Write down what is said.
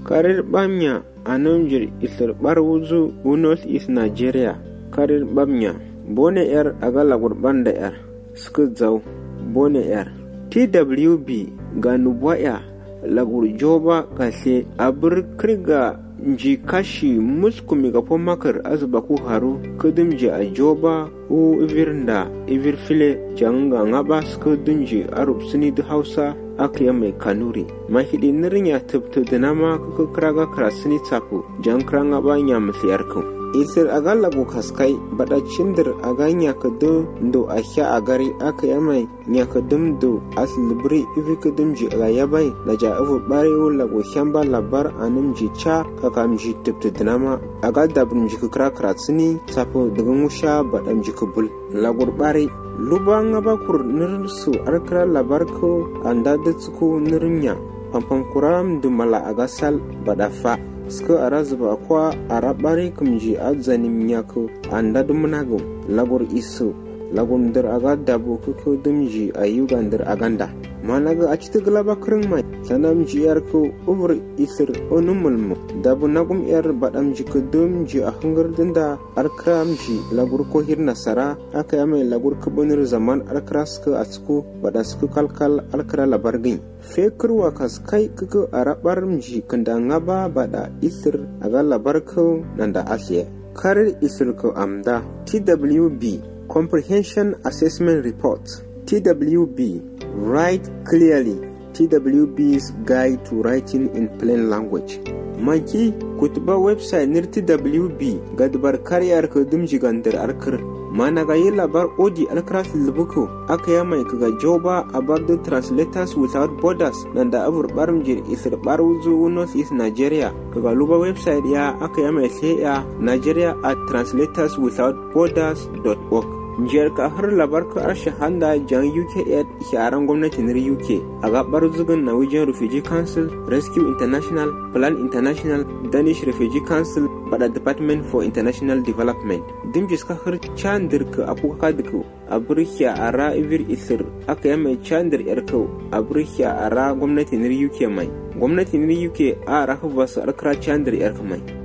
Karir Bamya Anonjir Isir Barwuzu North East Nigeria. Karir Bamya Bone Air Agala Gurban da Air Skudzau Bone Air TWB Ganubwaya Lagur Joba Kase Abur Kriga Nji Kashi Muskumi Gapomakar Azbaku Haru Kudumji a Joba U Ivirnda Ivirfile Janga Ngabas Kudunji Arab Sunid Hausa Akya mai Kanuri mahidi nirinya tubtu dinama kukraga krasini tsapu jankranga banya mutiyarku isir agalla go kaskai bada cindir aganya kadu ndo ahya agari akya mai nyakadum do aslibri ivikadumji ayabai naja avu bari wala go shamba labar anumji cha kakamji tubtu dinama agalda bunji kukra krasini tsapu dugmusha badamji kubul lagur bari lubanga bakur nirsu arkra labarko anda dutsuko nirnya pampam kuram dumala agasal badafa sko arazuba kwa arabari kumji adzanim nyako anda dumnago lagur isu lagum dir agada bukuko dumji ayugandir aganda managa achiti glaba kring mai sanamji yarko over isir onumulmu dabu nagum yar badamji kudumji ahangar dinda arkramji lagur ko hirna sara aka yame lagur kubunir zaman arkraska atsuko badasku kalkal arkra labargin fekurwa kaskai kuku arabarmji kanda ngaba bada isir aga labarko nanda asye karir isir ko amda TWB Comprehension Assessment Report TWB Write Clearly TWB's Guide to Writing in Plain Language Maki kutuba website nir TWB gadbar kariyar kudum jigandir arkir managa yi labar odi alkras libuko aka yamai kaga joba about the Translators Without Borders nanda abur barmjir isir baruzu North East Nigeria kaga luba website ya aka yamai sai ya Nigeria at translatorswithoutborders.org njiyar ka har labar ka arshe handa jan UK Aid sharan gwamnatin UK a gabar zugun Norwegian Refugee Council, Rescue International, Plan International, Danish Refugee Council, bada Department for International Development. Dimjis ka har chandir ka apuka diko aburkiya ara ivir isir aka yamai chandir yarkau aburkiya ara gwamnatin UK mai. Gwamnatin UK a rahu basu arkra chandir yarka mai.